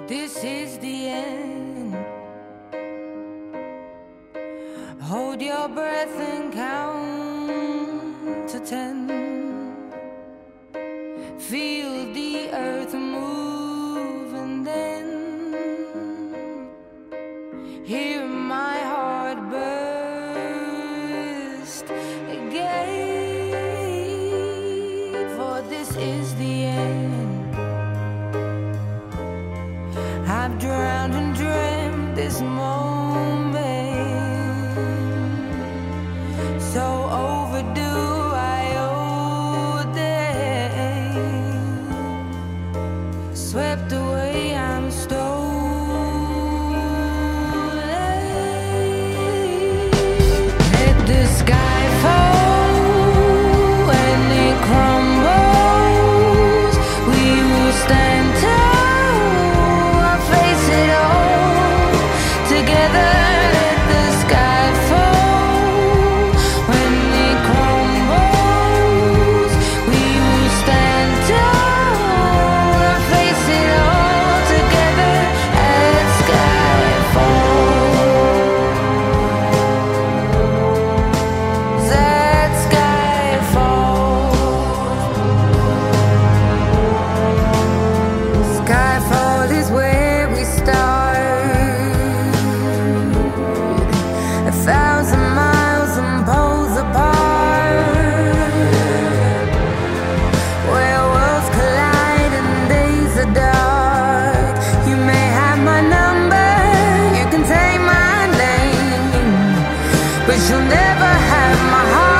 This is the end. Hold your breath and count to 10. Feel the earth move and then hear my heart burst again. For this is the end. I've drowned and dreamt this moment, so overdue I owe them. Swept away, I'm stolen. Let the sky fall when it crumbles. We will stand tall. Together, let the sky fall. When it crumbles, we will stand tall and face it all together at skyfall. At skyfall. Skyfall is where we start. 1,000 miles and poles apart, where worlds collide and days are dark. You may have my number, you can take my name, but you'll never have my heart.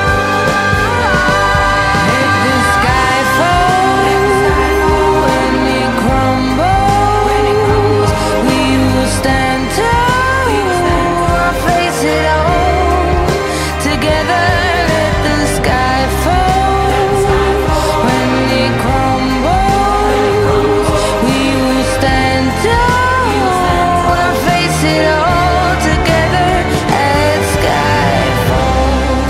Let the sky fall when it crumbles. We will stand tall. Face it all together, let the sky fall. When it crumbles, we will stand tall and face it all together at skyfall.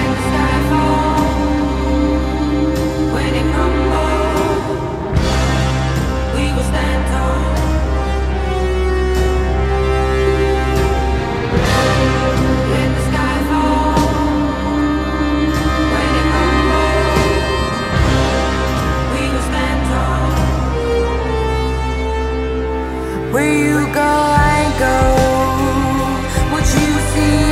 When it crumbles, we will stand tall. Where you go, I go. What you see